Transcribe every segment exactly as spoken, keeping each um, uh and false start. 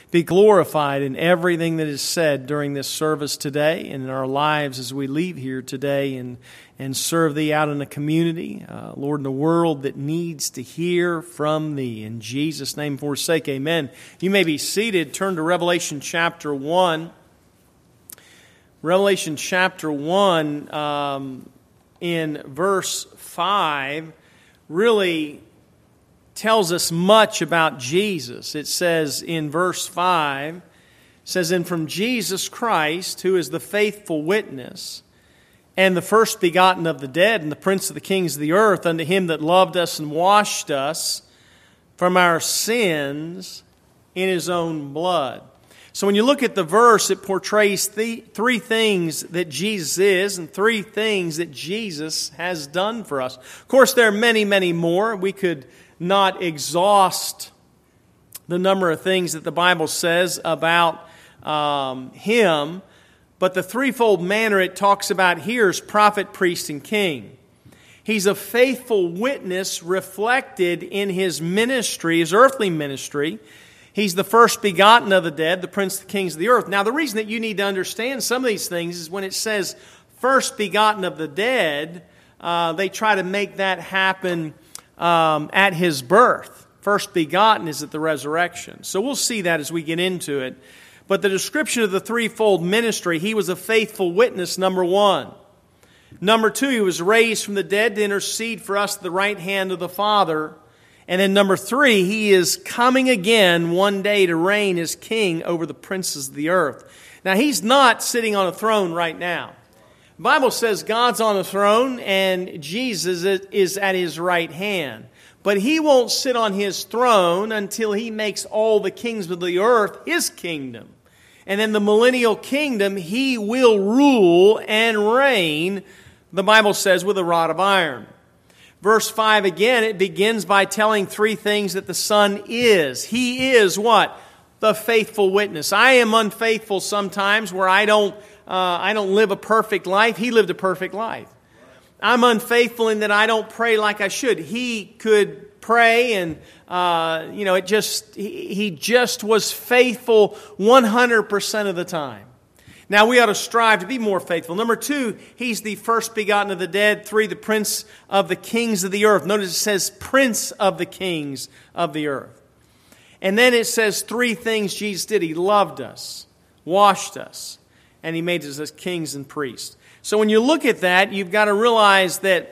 be glorified in everything that is said during this service today and in our lives as we leave here today and, and serve Thee out in the community, uh, Lord, in the world that needs to hear from Thee. In Jesus' name forsake, amen. You may be seated. Turn to Revelation chapter one. Revelation chapter one, um, in verse five, really tells us much about Jesus. It says in verse five, it says, "And from Jesus Christ, who is the faithful witness, and the first begotten of the dead, and the prince of the kings of the earth, unto Him that loved us and washed us from our sins in His own blood." So when you look at the verse, it portrays th- three things that Jesus is and three things that Jesus has done for us. Of course, there are many, many more. We could not exhaust the number of things that the Bible says about um, Him, but the threefold manner it talks about here is prophet, priest, and king. He's a faithful witness reflected in His ministry, His earthly ministry. He's the first begotten of the dead, the prince of the kings of the earth. Now, the reason that you need to understand some of these things is when it says first begotten of the dead, uh, they try to make that happen um, at His birth. First begotten is at the resurrection. So we'll see that as we get into it. But the description of the threefold ministry, He was a faithful witness, number one. Number two, He was raised from the dead to intercede for us at the right hand of the Father. And then number three, He is coming again one day to reign as king over the princes of the earth. Now, He's not sitting on a throne right now. The Bible says God's on a throne and Jesus is at His right hand. But He won't sit on His throne until He makes all the kings of the earth His kingdom. And in the millennial kingdom, He will rule and reign, the Bible says, with a rod of iron. Verse five again, it begins by telling three things that the Son is. He is what? The faithful witness. I am unfaithful sometimes where I don't, uh, I don't live a perfect life. He lived a perfect life. I'm unfaithful in that I don't pray like I should. He could pray and, uh, you know, it just, he, he just was faithful one hundred percent of the time. Now, we ought to strive to be more faithful. Number two, He's the first begotten of the dead. Three, the prince of the kings of the earth. Notice it says prince of the kings of the earth. And then it says three things Jesus did. He loved us, washed us, and He made us as kings and priests. So when you look at that, you've got to realize that,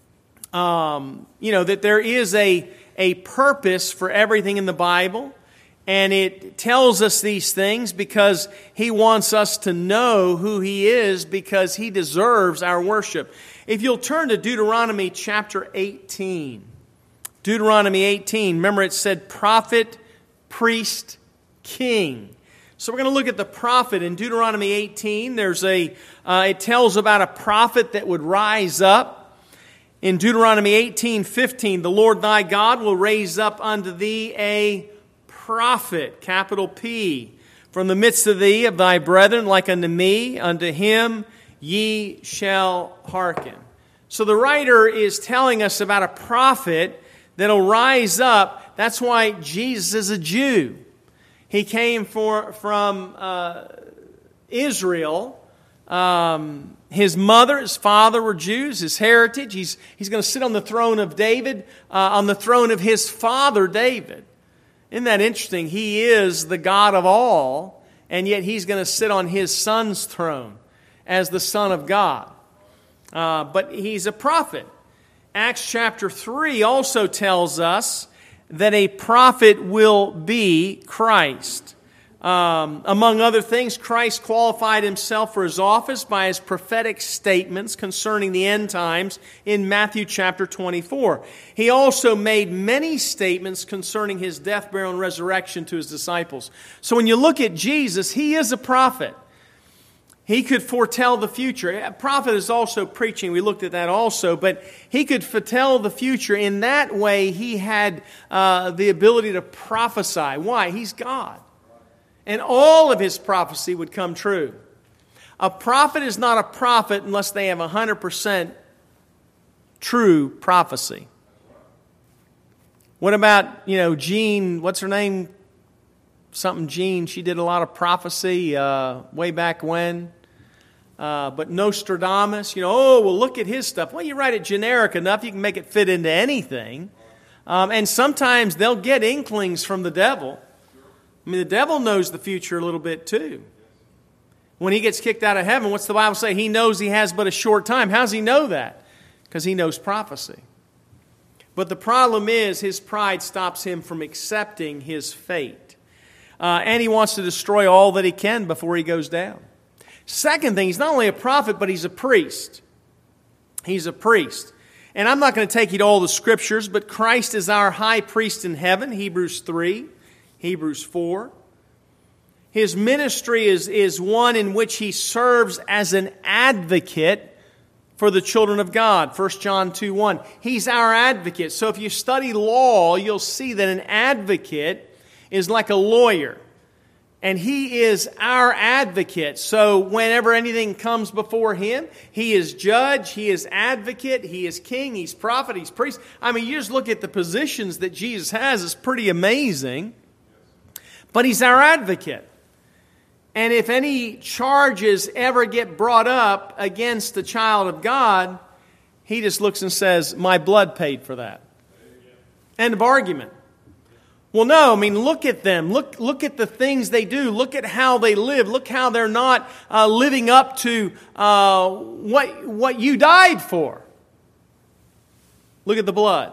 um, you know, that there is a, a purpose for everything in the Bible. And it tells us these things because He wants us to know who He is because He deserves our worship. If you'll turn to Deuteronomy chapter eighteen. Deuteronomy eighteen. Remember it said prophet, priest, king. So we're going to look at the prophet in Deuteronomy eighteen. There's a, uh, it tells about a prophet that would rise up. In Deuteronomy eighteen fifteen, the Lord thy God will raise up unto thee a prophet, capital P, from the midst of thee, of thy brethren, like unto me, unto him ye shall hearken. So the writer is telling us about a prophet that'll rise up. That's why Jesus is a Jew. He came for, from uh, Israel. Um, his mother, his father were Jews, his heritage. He's, he's going to sit on the throne of David, uh, on the throne of his father David. Isn't that interesting? He is the God of all, and yet He's going to sit on His Son's throne as the Son of God. Uh, but He's a prophet. Acts chapter three also tells us that a prophet will be Christ. Um, among other things, Christ qualified Himself for His office by His prophetic statements concerning the end times in Matthew chapter twenty-four. He also made many statements concerning His death, burial, and resurrection to His disciples. So when you look at Jesus, He is a prophet. He could foretell the future. A prophet is also preaching. We looked at that also. But he could foretell the future. In that way, he had uh, the ability to prophesy. Why? He's God. And all of his prophecy would come true. A prophet is not a prophet unless they have one hundred percent true prophecy. What about, you know, Jean, what's her name? something Jean, she did a lot of prophecy uh, way back when. Uh, but Nostradamus, you know, oh, well, look at his stuff. Well, you write it generic enough, you can make it fit into anything. Um, and sometimes they'll get inklings from the devil. I mean, the devil knows the future a little bit too. When he gets kicked out of heaven, what's the Bible say? He knows he has but a short time. How does he know that? Because he knows prophecy. But the problem is his pride stops him from accepting his fate. Uh, and he wants to destroy all that he can before he goes down. Second thing, he's not only a prophet, but he's a priest. He's a priest. And I'm not going to take you to all the scriptures, but Christ is our high priest in heaven, Hebrews three, Hebrews four. His ministry is, is one in which he serves as an advocate for the children of God, First John two one. He's our advocate. So if you study law, you'll see that an advocate is like a lawyer. And he is our advocate. So whenever anything comes before him, he is judge, he is advocate, he is king, he's prophet, he's priest. I mean, you just look at the positions that Jesus has, it's pretty amazing. But he's our advocate. And if any charges ever get brought up against the child of God, he just looks and says, my blood paid for that. End of argument. Well, no, I mean, look at them. Look, look at the things they do. Look at how they live. Look how they're not uh, living up to uh, what, what you died for. Look at the blood.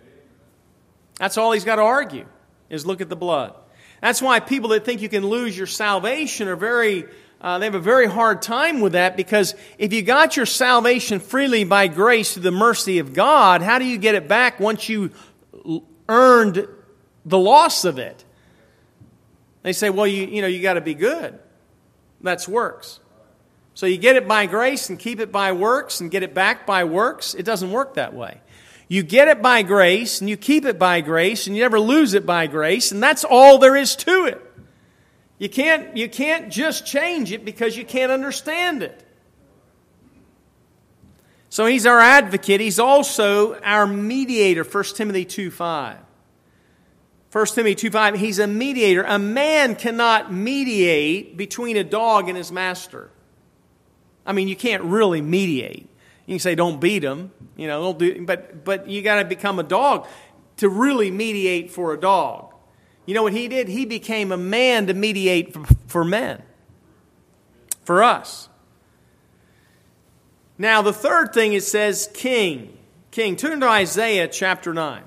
That's all he's got to argue, is look at the blood. That's why people that think you can lose your salvation are very, uh, they have a very hard time with that, because if you got your salvation freely by grace through the mercy of God, how do you get it back once you earned the loss of it? They say, well, you, you know, you got to be good. That's works. So you get it by grace and keep it by works and get it back by works. It doesn't work that way. You get it by grace and you keep it by grace and you never lose it by grace, and that's all there is to it. You can't, you can't just change it because you can't understand it. So he's our advocate. He's also our mediator, First Timothy two five. First Timothy two five, he's a mediator. A man cannot mediate between a dog and his master. I mean, you can't really mediate. You can say, don't beat him, you know, don't do, but but you got to become a dog to really mediate for a dog. You know what he did? He became a man to mediate for, for men, for us. Now, the third thing, it says king. King. Turn to Isaiah chapter nine.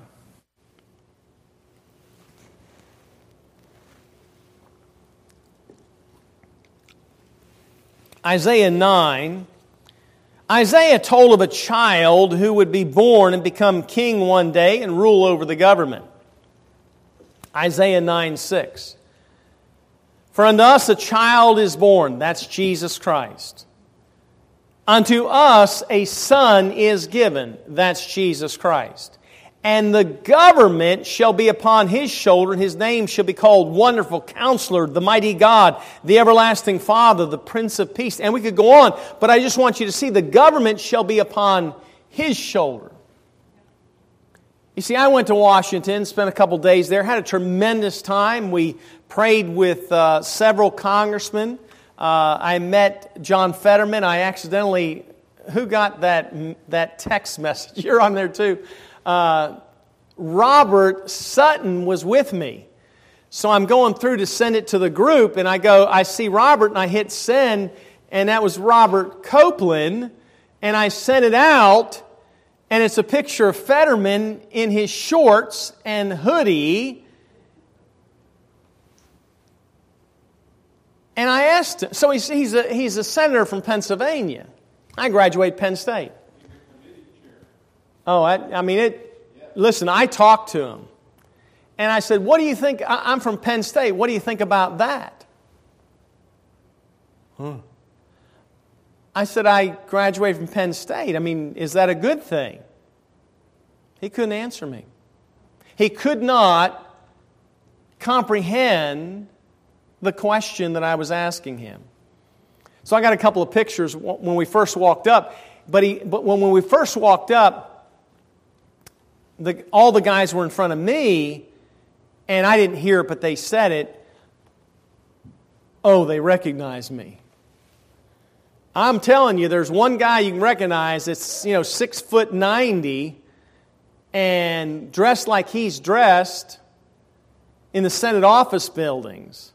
Isaiah nine, Isaiah told of a child who would be born and become king one day and rule over the government. Isaiah nine six. For unto us a child is born, that's Jesus Christ. Unto us a son is given, that's Jesus Christ. And the government shall be upon his shoulder, and his name shall be called Wonderful Counselor, the Mighty God, the Everlasting Father, the Prince of Peace. And we could go on, but I just want you to see the government shall be upon his shoulder. You see, I went to Washington, spent a couple days there, had a tremendous time. We prayed with uh, several congressmen. Uh, I met John Fetterman. I accidentally, who got that, that text message? You're on there too. Uh, Robert Sutton was with me. So I'm going through to send it to the group, and I go, I see Robert, and I hit send, and that was Robert Copeland, and I sent it out, and it's a picture of Fetterman in his shorts and hoodie. And I asked him, so he's, he's, a, he's a senator from Pennsylvania. I graduated Penn State. Oh, I, I mean, it. Listen, I talked to him. And I said, what do you think? I, I'm from Penn State. What do you think about that? Huh. I said, I graduated from Penn State. I mean, is that a good thing? He couldn't answer me. He could not comprehend the question that I was asking him. So I got a couple of pictures when we first walked up. But, he, but when, when we first walked up, The, all the guys were in front of me, and I didn't hear it, but they said it. oh, they recognize me. I'm telling you, there's one guy you can recognize that's, you know, six foot ninety and dressed like he's dressed in the Senate office buildings.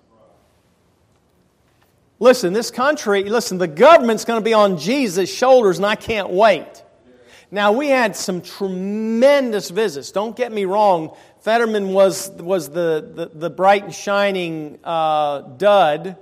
Listen, this country, listen, the government's going to be on Jesus' shoulders, and I can't wait. Now, we had some tremendous visits. Don't get me wrong. Fetterman was, was the, the, the bright and shining uh, dud.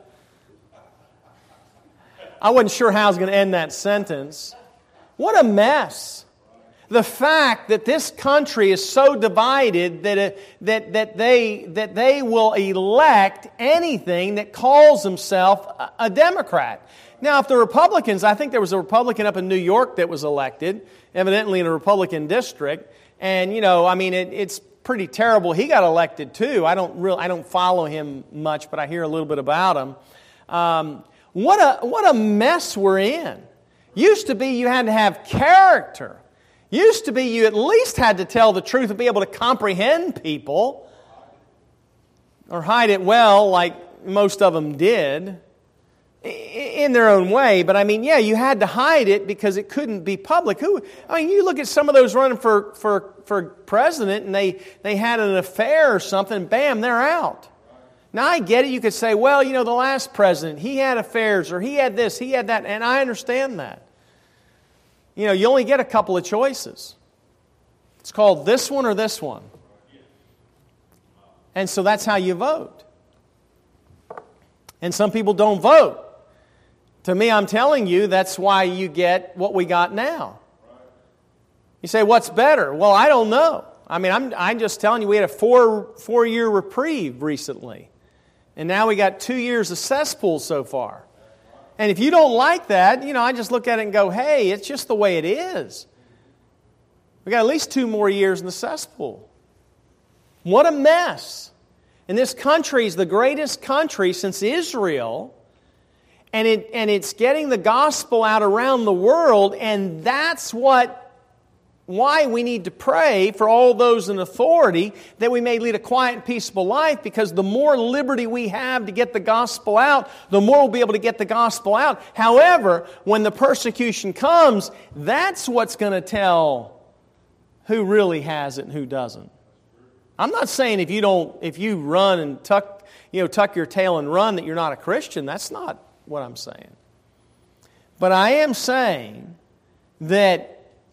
I wasn't sure how I was going to end that sentence. What a mess. The fact that this country is so divided that, it, that, that, they, that they will elect anything that calls himself a, a Democrat. Now, if the Republicans, I think there was a Republican up in New York that was elected, evidently in a Republican district, and, you know, I mean, it, it's pretty terrible. He got elected, too. I don't really, I don't follow him much, but I hear a little bit about him. Um, what a, what a mess we're in. Used to be you had to have character. Used to be you at least had to tell the truth and be able to comprehend people, or hide it well like most of them did in their own way. But I mean, yeah, you had to hide it because it couldn't be public. Who? I mean, you look at some of those running for, for, for president and they, they had an affair or something, bam, they're out. Now, I get it. You could say, well, you know, the last president, he had affairs or he had this, he had that, and I understand that. You know, you only get a couple of choices. It's called this one or this one. And so that's how you vote. And some people don't vote. To me, I'm telling you, that's why you get what we got now. You say, what's better? Well, I don't know. I mean, I'm, I'm just telling you, we had a four, four-year reprieve recently. And now we got two years of cesspool so far. And if you don't like that, you know, I just look at it and go, hey, it's just the way it is. We got at least two more years in the cesspool. What a mess. And this country is the greatest country since Israel. And it and it's getting the gospel out around the world. And that's what why we need to pray for all those in authority, that we may lead a quiet and peaceable life, because the more liberty we have to get the gospel out, the more we'll be able to get the gospel out. However, when the persecution comes, that's what's going to tell who really has it and who doesn't. I'm not saying if you don't, if you run and tuck, you know, tuck your tail and run, that you're not a Christian. That's not what I'm saying. But I am saying that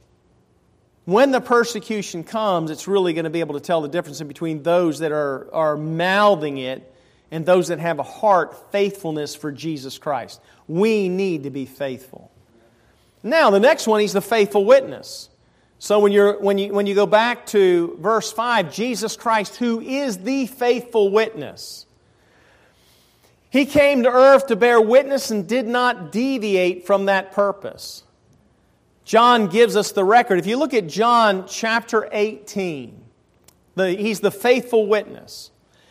when the persecution comes, it's really going to be able to tell the difference in between those that are, are mouthing it and those that have a heart faithfulness for Jesus Christ. We need to be faithful. Now, the next one, he's the faithful witness. So when you're when you when you go back to verse five, Jesus Christ, who is the faithful witness. He came to earth to bear witness and did not deviate from that purpose. John gives us the record. If you look at John chapter eighteen, the, he's the faithful witness.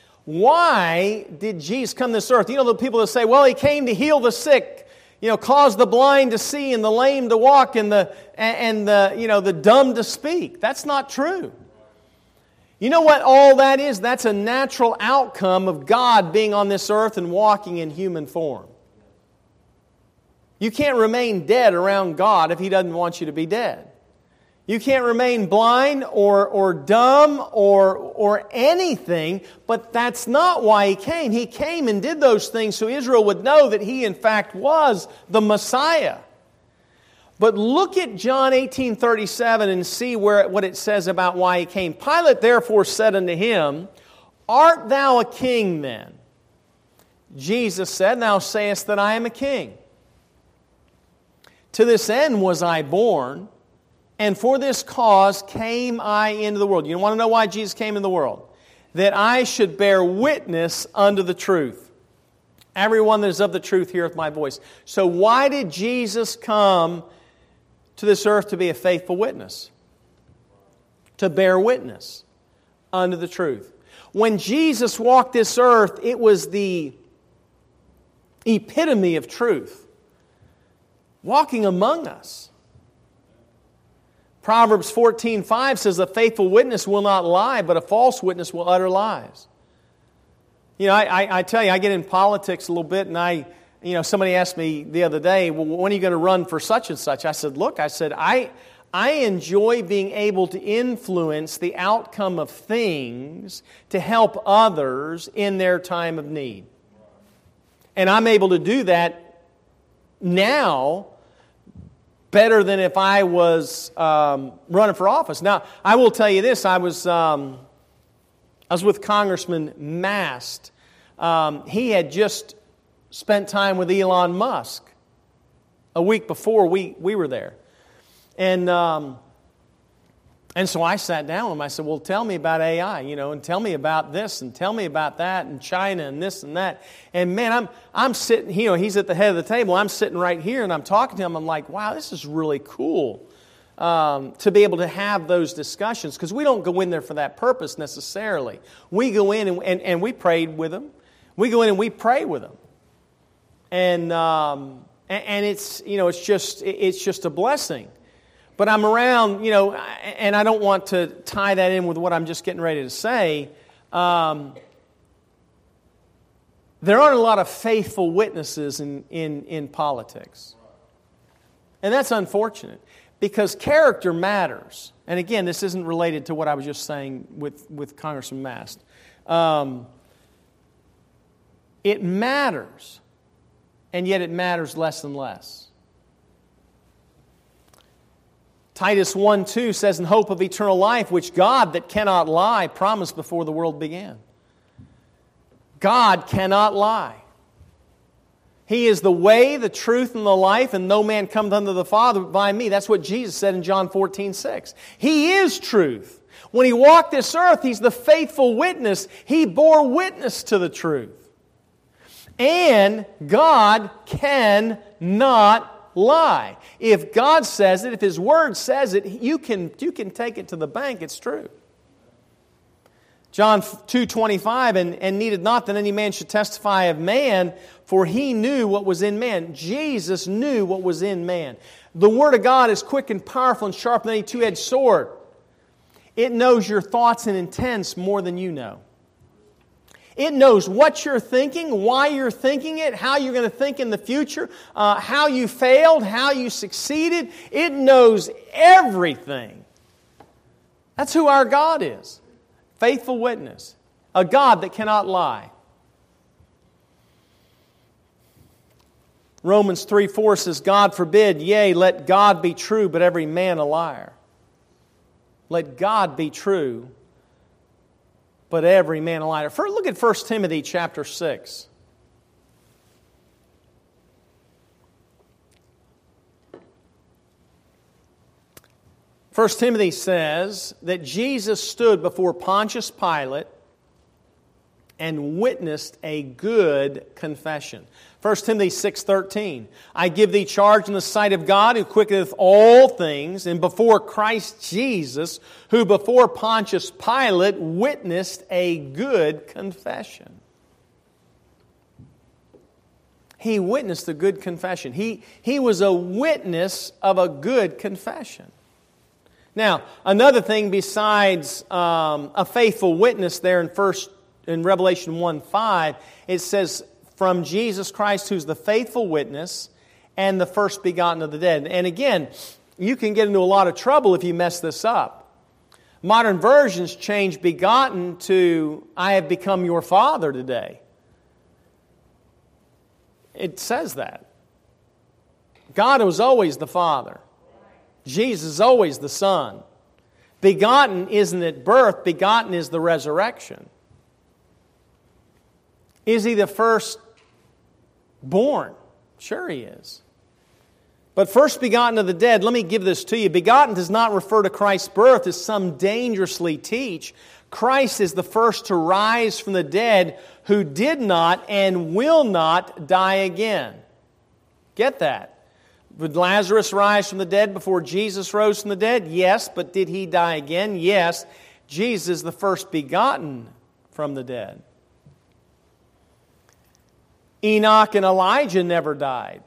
Why did Jesus come to this earth? You know, the people that say, well, he came to heal the sick, you know, cause the blind to see and the lame to walk and the and the you know the dumb to speak. That's not true. You know what all that is? That's a natural outcome of God being on this earth and walking in human form. You can't remain dead around God if He doesn't want you to be dead. You can't remain blind or, or dumb or, or anything, but that's not why He came. He came and did those things so Israel would know that He in fact was the Messiah. But look at John eighteen thirty-seven and see where, what it says about why He came. Pilate therefore said unto Him, Art thou a king then? Jesus said, Thou sayest that I am a king. To this end was I born, and for this cause came I into the world. You want to know why Jesus came into the world? That I should bear witness unto the truth. Everyone that is of the truth heareth my voice. So why did Jesus come to this earth to be a faithful witness? To bear witness unto the truth. When Jesus walked this earth, it was the epitome of truth. Walking among us. Proverbs fourteen five says, A faithful witness will not lie, but a false witness will utter lies. You know, I, I, I tell you, I get in politics a little bit, and I, you know, somebody asked me the other day, well, when are you going to run for such and such? I said, look, I said, I, I enjoy being able to influence the outcome of things to help others in their time of need. And I'm able to do that now better than if I was um, running for office. Now, I will tell you this, I was... Um, I was with Congressman Mast. Um, he had just spent time with Elon Musk a week before we, we were there. And um, and so I sat down with him. I said, well, tell me about A I, you know, and tell me about this, and tell me about that, and China, and this and that. And man, I'm I'm sitting, you know, he's at the head of the table. I'm sitting right here, and I'm talking to him. I'm like, wow, this is really cool. Um, to be able to have those discussions, because we don't go in there for that purpose necessarily. We go in and, and, and we prayed with them. We go in and we pray with them, and um, and, and it's you know it's just it's just a blessing. But I'm around, you know, and I don't want to tie that in with what I'm just getting ready to say. Um, there aren't a lot of faithful witnesses in in, in politics, and that's unfortunate. Because character matters. And again, this isn't related to what I was just saying with, with Congressman Mast. Um, it matters, and yet it matters less and less. Titus one two says, in hope of eternal life, which God that cannot lie promised before the world began. God cannot lie. He is the way, the truth, and the life, and no man cometh unto the Father but by me. That's what Jesus said in John fourteen six. He is truth. When He walked this earth, He's the faithful witness. He bore witness to the truth. And God cannot lie. If God says it, if His Word says it, you can, you can take it to the bank. It's true. John two twenty-five, and, and needed not that any man should testify of man, for He knew what was in man. Jesus knew what was in man. The Word of God is quick and powerful and sharper than any two-edged sword. It knows your thoughts and intents more than you know. It knows what you're thinking, why you're thinking it, how you're going to think in the future, uh, how you failed, how you succeeded. It knows everything. That's who our God is. Faithful witness. A God that cannot lie. Romans three four says, God forbid, yea, let God be true, but every man a liar. Let God be true, but every man a liar. First, look at First Timothy chapter six. First Timothy says that Jesus stood before Pontius Pilate and witnessed a good confession. First Timothy six thirteen. I give thee charge in the sight of God, who quickeneth all things, and before Christ Jesus, who before Pontius Pilate witnessed a good confession. He witnessed a good confession. He, he was a witness of a good confession. Now, another thing besides um, a faithful witness there in first in Revelation one five, it says, from Jesus Christ, who's the faithful witness and the first begotten of the dead. And again, you can get into a lot of trouble if you mess this up. Modern versions change begotten to, I have become your father today. It says that. God was always the Father. Jesus is always the Son. Begotten isn't at birth, begotten is the resurrection. Is He the first born? Sure He is. But first begotten of the dead, let me give this to you. Begotten does not refer to Christ's birth as some dangerously teach. Christ is the first to rise from the dead, who did not and will not die again. Get that? Would Lazarus rise from the dead before Jesus rose from the dead? Yes, but did He die again? Yes. Jesus is the first begotten from the dead. Enoch and Elijah never died.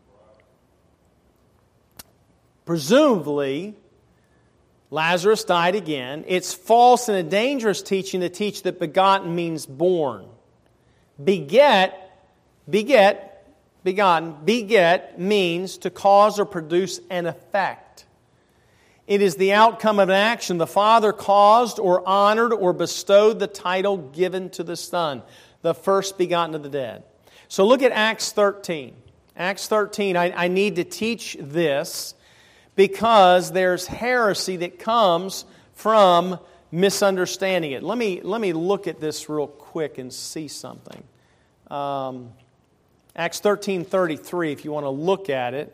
Presumably, Lazarus died again. It's false and a dangerous teaching to teach that begotten means born. Beget, beget, begotten, beget means to cause or produce an effect. It is the outcome of an action. The Father caused or honored or bestowed the title given to the Son, the first begotten of the dead. So look at Acts thirteen. Acts thirteen, I, I need to teach this because there's heresy that comes from misunderstanding it. Let me, let me look at this real quick and see something. Um, Acts thirteen thirty-three, if you want to look at it.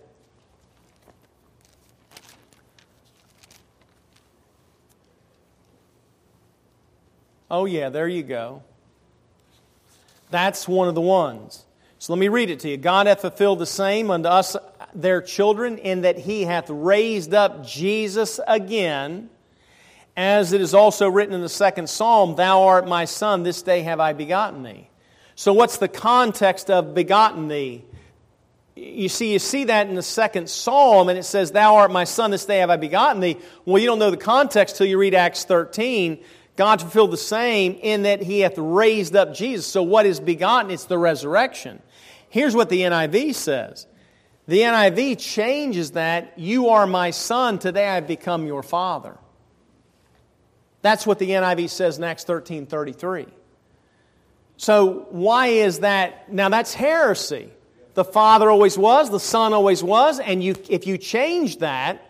Oh yeah, there you go. That's one of the ones. So let me read it to you. God hath fulfilled the same unto us their children, in that He hath raised up Jesus again, as it is also written in the second Psalm, Thou art my Son, this day have I begotten thee. So what's the context of begotten thee? You see, you see that in the second Psalm, and it says, Thou art my Son, this day have I begotten thee. Well, you don't know the context till you read Acts thirteen. God fulfilled the same in that He hath raised up Jesus. So what is begotten? It's the resurrection. Here's what the N I V says. The N I V changes that, You are my Son, today I have become your Father. That's what the N I V says in Acts thirteen thirty-three. So why is that? Now that's heresy. The Father always was, the Son always was, and you, if you change that,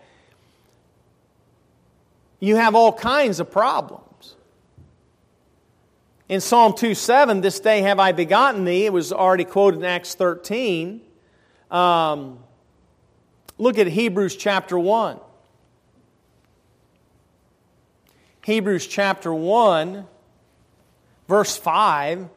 you have all kinds of problems. In Psalm two seven, this day have I begotten thee, it was already quoted in Acts thirteen. Um, look at Hebrews chapter one. Hebrews chapter one, verse five.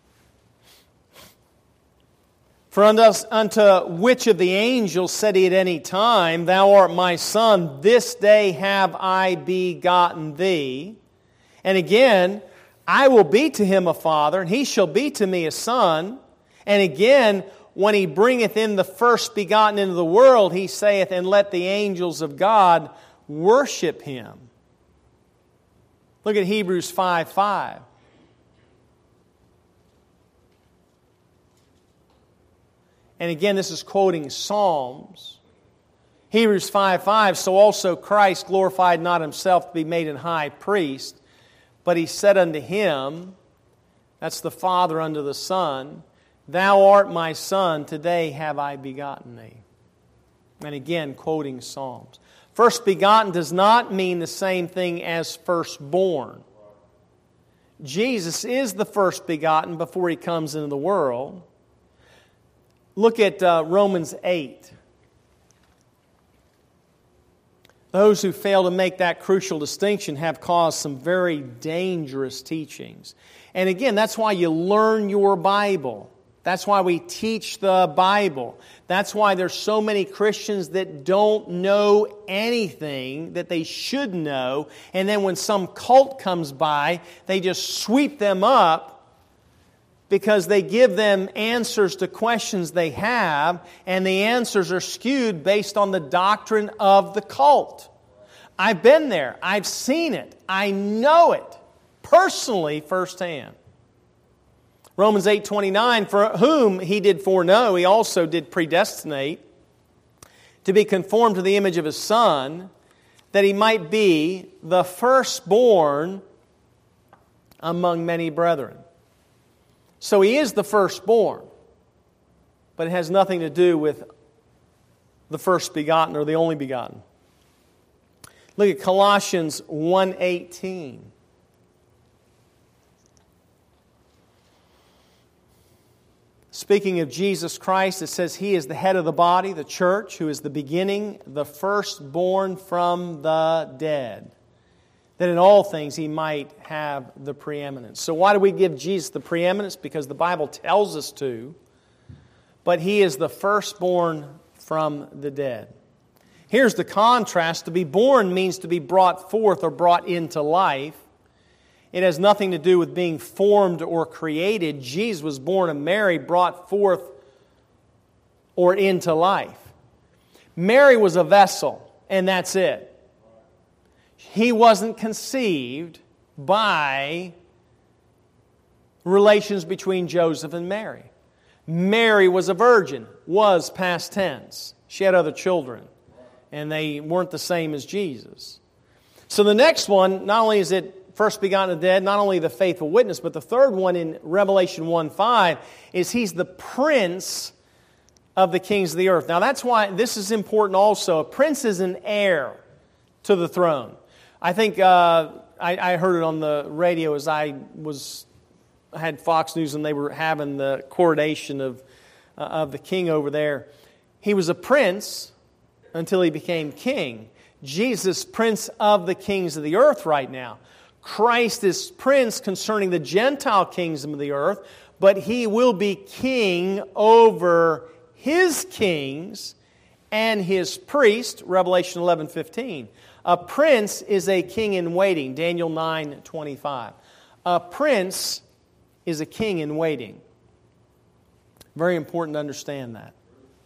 For unto, us, unto which of the angels said He at any time, Thou art my Son, this day have I begotten thee. And again, I will be to him a father, and he shall be to me a son. And again, when He bringeth in the first begotten into the world, He saith, And let the angels of God worship Him. Look at Hebrews five five. And again, this is quoting Psalms. Hebrews five five, So also Christ glorified not Himself to be made an high priest, but He said unto Him, that's the Father unto the Son, Thou art my Son, today have I begotten thee. And again, quoting Psalms. First begotten does not mean the same thing as firstborn. Jesus is the first begotten before He comes into the world. Look at uh, Romans eight. Those who fail to make that crucial distinction have caused some very dangerous teachings. And again, that's why you learn your Bible. That's why we teach the Bible. That's why there's so many Christians that don't know anything that they should know. And then when some cult comes by, they just sweep them up because they give them answers to questions they have, and the answers are skewed based on the doctrine of the cult. I've been there. I've seen it. I know it personally firsthand. Romans eight twenty-nine, For whom He did foreknow, He also did predestinate to be conformed to the image of His Son, that He might be the firstborn among many brethren. So He is the firstborn, but it has nothing to do with the first begotten or the only begotten. Look at Colossians one eighteen. Speaking of Jesus Christ, it says He is the head of the body, the church, who is the beginning, the firstborn from the dead, that in all things He might have the preeminence. So why do we give Jesus the preeminence? Because the Bible tells us to. But He is the firstborn from the dead. Here's the contrast. To be born means to be brought forth or brought into life. It has nothing to do with being formed or created. Jesus was born of Mary, brought forth or into life. Mary was a vessel, and that's it. He wasn't conceived by relations between Joseph and Mary. Mary was a virgin, was past tense. She had other children, and they weren't the same as Jesus. So the next one, not only is it first begotten of the dead, not only the faithful witness, but the third one in Revelation one five is He's the prince of the kings of the earth. Now that's why this is important also. A prince is an heir to the throne. I think uh, I, I heard it on the radio as I was I had Fox News and they were having the coronation of uh, of the king over there. He was a prince until he became king. Jesus, prince of the kings of the earth right now. Christ is prince concerning the Gentile kings of the earth, but He will be king over His kings and His priest, Revelation eleven fifteen. A prince is a king in waiting, Daniel nine twenty-five. A prince is a king in waiting. Very important to understand that.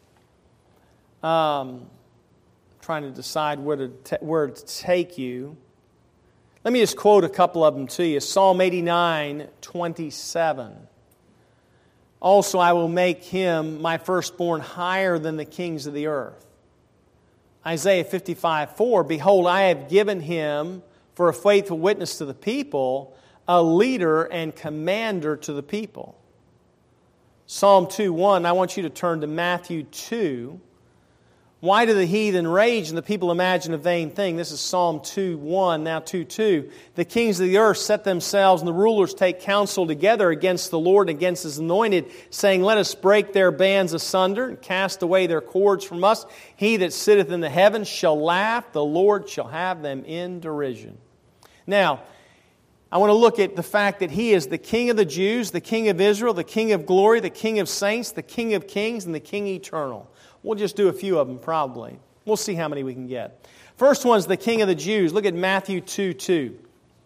Um, trying to decide where to, t- where to take you. Let me just quote a couple of them to you. Psalm eighty-nine twenty-seven. Also, I will make him, my firstborn, higher than the kings of the earth. Isaiah fifty-five four. Behold, I have given him for a faithful witness to the people, a leader and commander to the people. Psalm two one. I want you to turn to Matthew two. Why do the heathen rage and the people imagine a vain thing? This is Psalm two one, now two two. The kings of the earth set themselves and the rulers take counsel together against the Lord and against His anointed, saying, let us break their bands asunder and cast away their cords from us. He that sitteth in the heavens shall laugh, the Lord shall have them in derision. Now, I want to look at the fact that He is the King of the Jews, the King of Israel, the King of glory, the King of saints, the King of kings, and the King eternal. We'll just do a few of them probably. We'll see how many we can get. First one's the King of the Jews. Look at Matthew two two.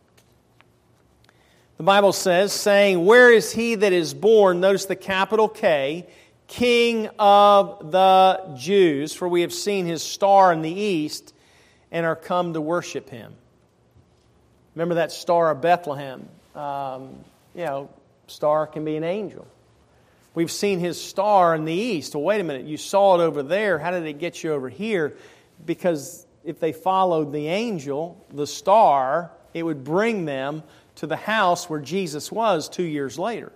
The Bible says, saying, where is He that is born, notice the capital K, King of the Jews? For we have seen His star in the east and are come to worship Him. Remember that star of Bethlehem. Um, you know, star can be an angel. We've seen His star in the east. Well, wait a minute, you saw it over there. How did it get you over here? Because if they followed the angel, the star, it would bring them to the house where Jesus was two years later.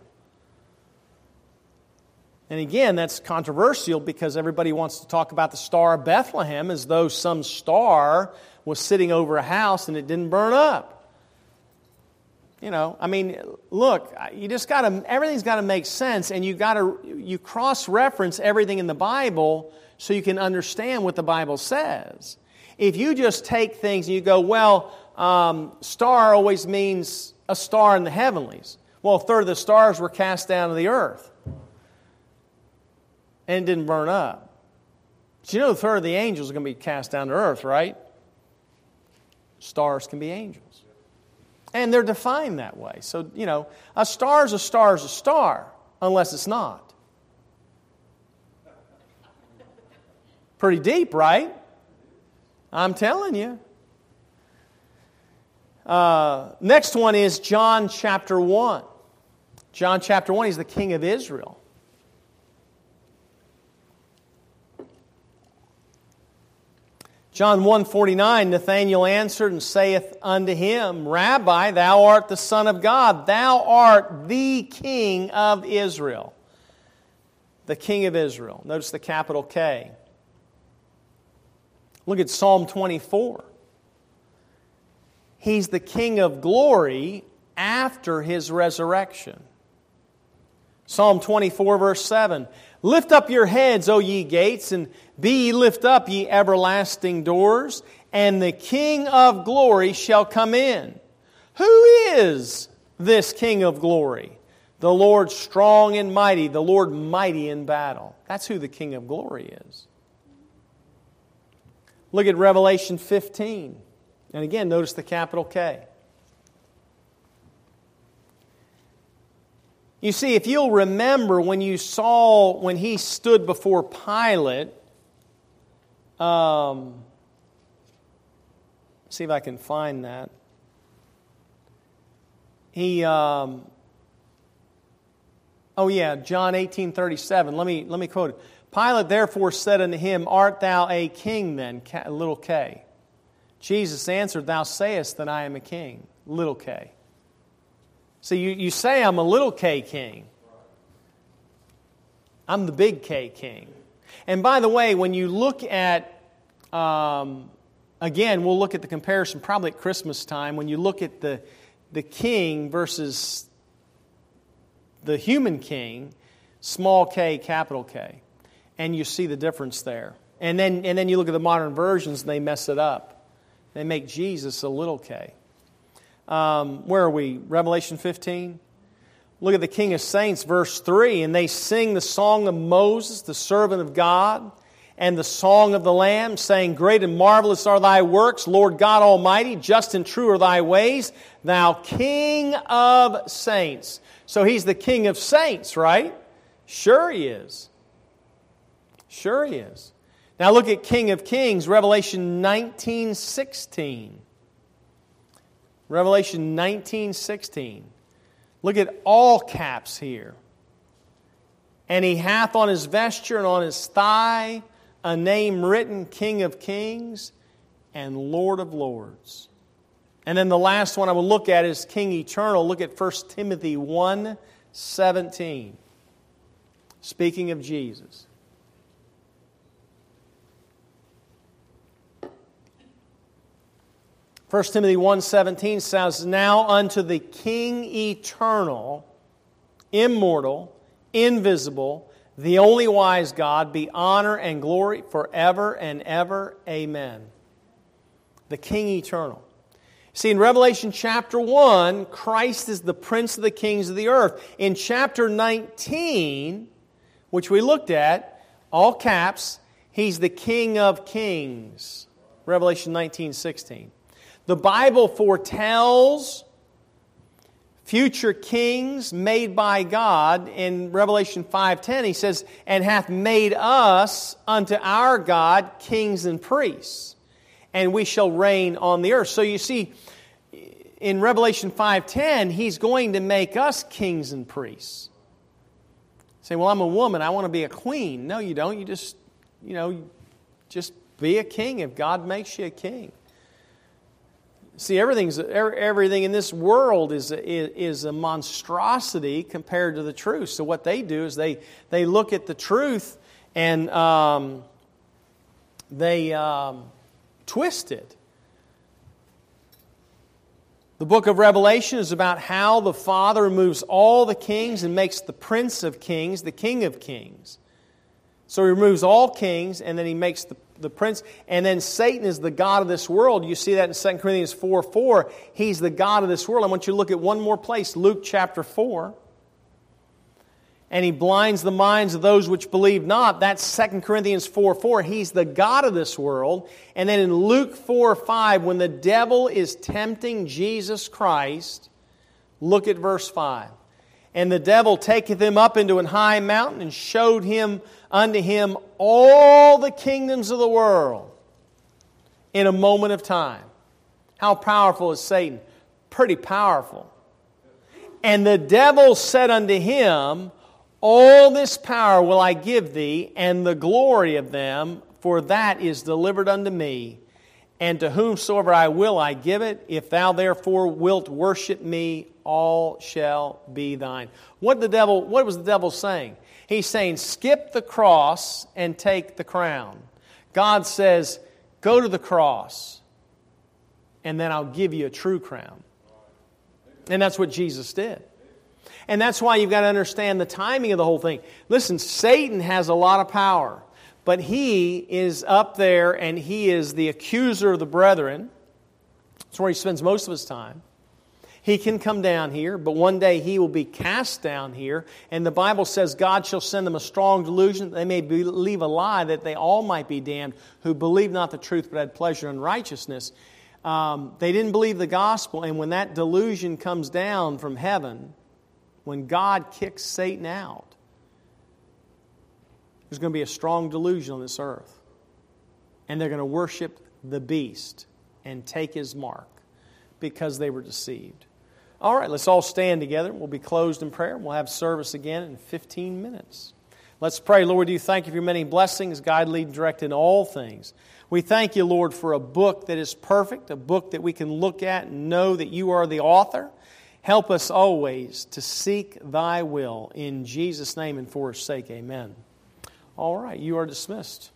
And again, that's controversial because everybody wants to talk about the Star of Bethlehem as though some star was sitting over a house and it didn't burn up. You know, I mean, look, you just got to, everything's got to make sense, and you got to, you cross-reference everything in the Bible so you can understand what the Bible says. If you just take things and you go, well, um, star always means a star in the heavenlies. Well, a third of the stars were cast down to the earth, and it didn't burn up. But you know, a third of the angels are going to be cast down to earth, right? Stars can be angels. And they're defined that way. So, you know, a star is a star is a star, unless it's not. Pretty deep, right? I'm telling you. Uh, next one is John chapter one. John chapter one, He's the King of Israel. John one forty-nine, Nathanael answered and saith unto him, Rabbi, thou art the Son of God, thou art the King of Israel. The King of Israel. Notice the capital K. Look at Psalm twenty-four. He's the King of glory after His resurrection. Psalm twenty-four, verse seven. Lift up your heads, O ye gates, and be ye lift up, ye everlasting doors, and the King of glory shall come in. Who is this King of glory? The Lord strong and mighty, the Lord mighty in battle. That's who the King of glory is. Look at Revelation fifteen. And again, notice the capital K. You see, if you'll remember when you saw, when He stood before Pilate, um, see if I can find that. He, um, Oh yeah, John eighteen thirty-seven. Let me, let me quote it. Pilate therefore said unto him, Art thou a king then, little k? Jesus answered, Thou sayest that I am a king, little k. So you, you say I'm a little k king. I'm the big K king. And by the way, when you look at, um, again, we'll look at the comparison probably at Christmas time, when you look at the, the king versus the human king, small k, capital K. And you see the difference there. And then, and then you look at the modern versions and they mess it up. They make Jesus a little k. Um, where are we? Revelation fifteen? Look at the King of Saints, verse three. And they sing the song of Moses, the servant of God, and the song of the Lamb, saying, Great and marvelous are thy works, Lord God Almighty. Just and true are thy ways, thou King of saints. So he's the King of saints, right? Sure he is. Sure he is. Now look at King of Kings, Revelation nineteen sixteen. Revelation nineteen sixteen. Look at all caps here. And he hath on his vesture and on his thigh a name written, King of Kings and Lord of Lords. And then the last one I will look at is King Eternal. Look at First Timothy one seventeen. Speaking of Jesus. First Timothy one seventeen says, Now unto the King eternal, immortal, invisible, the only wise God, be honor and glory forever and ever. Amen. The King eternal. See, in Revelation chapter one, Christ is the Prince of the kings of the earth. In chapter nineteen, which we looked at, all caps, He's the King of kings. Revelation nineteen sixteen. The Bible foretells future kings made by God. In Revelation five ten, He says, And hath made us unto our God kings and priests, and we shall reign on the earth. So you see, in Revelation five ten, He's going to make us kings and priests. You say, well, I'm a woman, I want to be a queen. No, you don't. You just, you know, just be a king if God makes you a king. See, everything's everything in this world is is a monstrosity compared to the truth. So what they do is they they look at the truth and um, they um, twist it. The book of Revelation is about how the Father removes all the kings and makes the Prince of Kings the King of Kings. So He removes all kings and then He makes the the prince, and then Satan is the god of this world. You see that in Second Corinthians four four. He's the god of this world. I want you to look at one more place, Luke chapter four. And he blinds the minds of those which believe not. That's Second Corinthians four four. He's the god of this world. And then in Luke four five, when the devil is tempting Jesus Christ, look at verse five. And the devil taketh him up into an high mountain and showed him unto him all the kingdoms of the world in a moment of time. How powerful is Satan? Pretty powerful. And the devil said unto him, All this power will I give thee, and the glory of them, for that is delivered unto me. And to whomsoever I will I give it. If thou therefore wilt worship me, all shall be thine. What the devil? What was the devil saying? He's saying, skip the cross and take the crown. God says, go to the cross, and then I'll give you a true crown. And that's what Jesus did. And that's why you've got to understand the timing of the whole thing. Listen, Satan has a lot of power, but he is up there and he is the accuser of the brethren. That's where he spends most of his time. He can come down here, but one day he will be cast down here. And the Bible says God shall send them a strong delusion that they may believe a lie, that they all might be damned, who believe not the truth but had pleasure in righteousness. Um, they didn't believe the gospel, and when that delusion comes down from heaven, when God kicks Satan out, there's going to be a strong delusion on this earth. And they're going to worship the beast and take his mark because they were deceived. All right, let's all stand together. We'll be closed in prayer. We'll have service again in fifteen minutes. Let's pray. Lord, do thank you for your many blessings, guide, lead, and direct in all things. We thank you, Lord, for a book that is perfect, a book that we can look at and know that you are the author. Help us always to seek thy will. In Jesus' name and for his sake, amen. All right, you are dismissed.